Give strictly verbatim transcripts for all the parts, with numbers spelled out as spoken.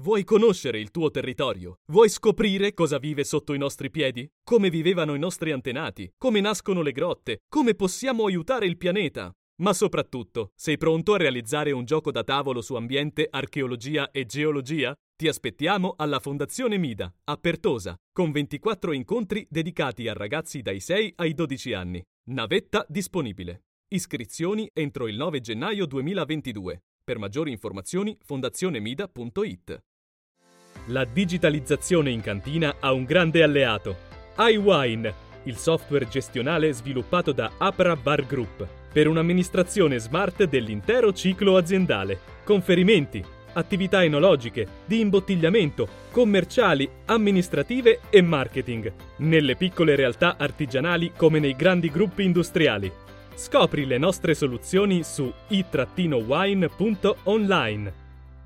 Vuoi conoscere il tuo territorio? Vuoi scoprire cosa vive sotto i nostri piedi? Come vivevano i nostri antenati? Come nascono le grotte? Come possiamo aiutare il pianeta? Ma soprattutto, sei pronto a realizzare un gioco da tavolo su ambiente, archeologia e geologia? Ti aspettiamo alla Fondazione Mida, a Pertosa, con ventiquattro incontri dedicati a ragazzi dai sei ai dodici anni. Navetta disponibile. Iscrizioni entro il nove gennaio duemilaventidue. Per maggiori informazioni fondazionemida punto it. La digitalizzazione in cantina ha un grande alleato. iWine, il software gestionale sviluppato da Apra Bar Group per un'amministrazione smart dell'intero ciclo aziendale. Conferimenti, attività enologiche, di imbottigliamento, commerciali, amministrative e marketing, nelle piccole realtà artigianali come nei grandi gruppi industriali. Scopri le nostre soluzioni su i wine punto online.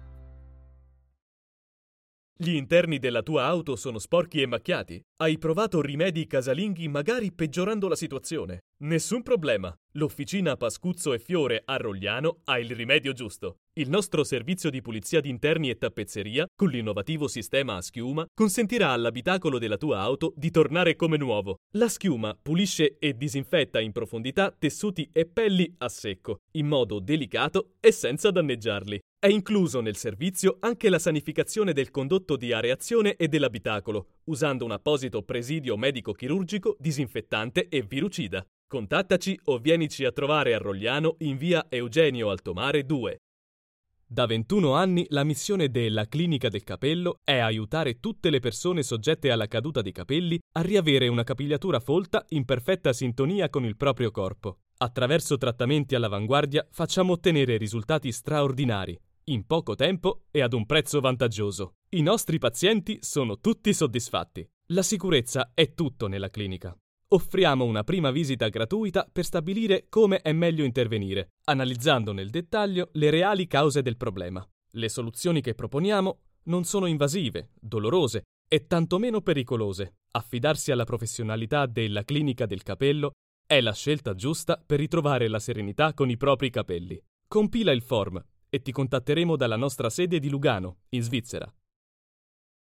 Gli interni della tua auto sono sporchi e macchiati? Hai provato rimedi casalinghi magari peggiorando la situazione? Nessun problema! L'Officina Pascuzzo e Fiore a Rogliano ha il rimedio giusto. Il nostro servizio di pulizia di interni e tappezzeria, con l'innovativo sistema a schiuma, consentirà all'abitacolo della tua auto di tornare come nuovo. La schiuma pulisce e disinfetta in profondità tessuti e pelli a secco, in modo delicato e senza danneggiarli. È incluso nel servizio anche la sanificazione del condotto di areazione e dell'abitacolo, usando un apposito presidio medico-chirurgico, disinfettante e virucida. Contattaci o vienici a trovare a Rogliano in via Eugenio Altomare due. Da ventuno anni la missione della Clinica del Capello è aiutare tutte le persone soggette alla caduta dei capelli a riavere una capigliatura folta in perfetta sintonia con il proprio corpo. Attraverso trattamenti all'avanguardia facciamo ottenere risultati straordinari, in poco tempo e ad un prezzo vantaggioso. I nostri pazienti sono tutti soddisfatti. La sicurezza è tutto nella clinica. Offriamo una prima visita gratuita per stabilire come è meglio intervenire, analizzando nel dettaglio le reali cause del problema. Le soluzioni che proponiamo non sono invasive, dolorose e tantomeno pericolose. Affidarsi alla professionalità della Clinica del Capello è la scelta giusta per ritrovare la serenità con i propri capelli. Compila il form e ti contatteremo dalla nostra sede di Lugano, in Svizzera.